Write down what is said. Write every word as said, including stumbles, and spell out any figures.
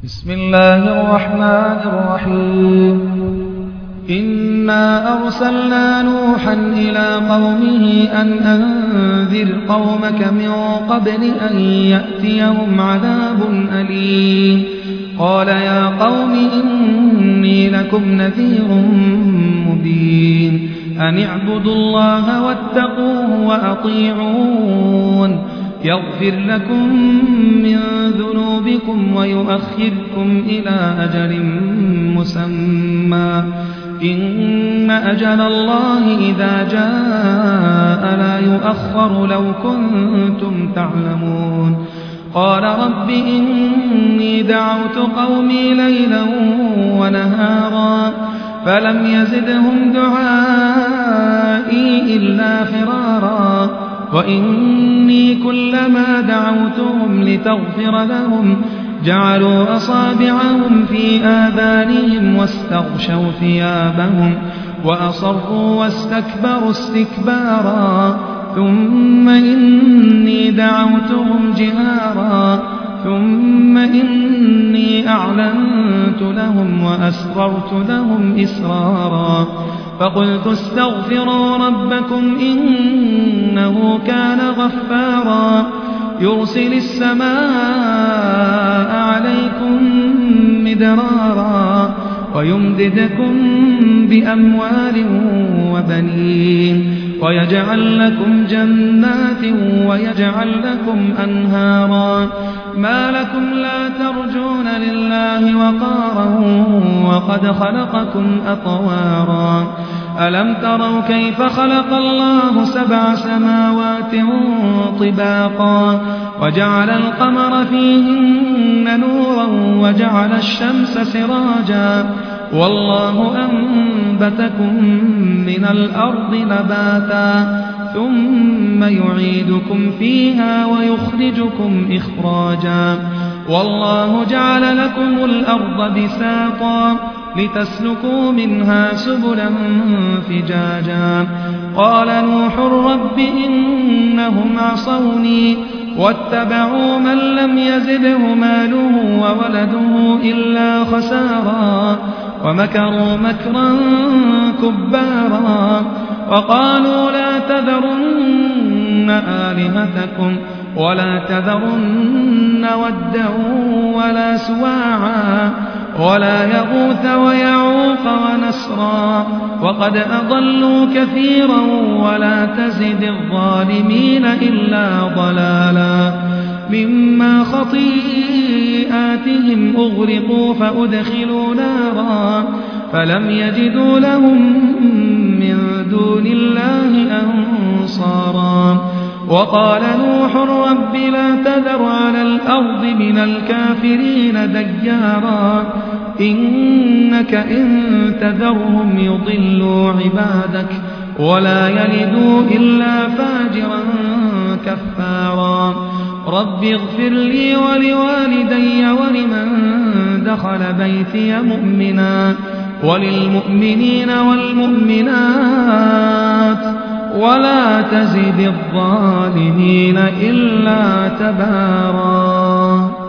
بسم الله الرحمن الرحيم إنا أرسلنا نوحا إلى قومه أن أنذر قومك من قبل أن يأتيهم عذاب أليم قال يا قوم إني لكم نذير مبين أن اعبدوا الله واتقوه وأطيعون يغفر لكم من ذنوبكم ويؤخركم إلى أجل مسمى إن أجل الله إذا جاء لا يؤخر لو كنتم تعلمون قال رب إني دعوت قومي ليلا ونهارا فلم يزدهم دعائي إلا فرارا وإني كلما دعوتهم لتغفر لهم جعلوا أصابعهم في آذانهم واستغشوا ثيابهم وأصروا واستكبروا استكبارا ثم إني دعوتهم جهارا ثم إني أعلنت لهم وأسررت لهم إسرارا فقلت استغفروا ربكم إنه كان غفارا يرسل السماء عليكم مدرارا ويمددكم بأموال وبنين ويجعل لكم جنات ويجعل لكم أنهارا ما لكم لا ترجون لله وقارا وقد خلقكم أطوارا ألم تروا كيف خلق الله سبع سماوات طباقا وجعل القمر فيهن نورا وجعل الشمس سراجا والله أنبتكم من الأرض نباتا ثم يعيدكم فيها ويخرجكم إخراجا والله جعل لكم الأرض بساطا لتسلكوا منها سبلا فجاجا قال نوح رب إنهم عصوني واتبعوا من لم يزده ماله وولده إلا خسارا ومكروا مكرا كبارا وقالوا لا تذرن آلهتكم ولا تذرن ودا ولا سواعا ولا يغوث ويعوق ونسرا وقد أضلوا كثيرا ولا تزد الظالمين إلا ضلالا مما خطيئاتهم أغرقوا فأدخلوا نارا فلم يجدوا لهم من دون الله أنصارا وقال نوح رب لا تذر على الأرض من الكافرين ديارا إنك إن تذرهم يضلوا عبادك ولا يلدوا إلا فاجرا كفارا رب اغفر لي ولوالدي ولمن دخل بيتي مؤمنا وللمؤمنين والمؤمنات ولا تزد الظالمين إلا تبارا.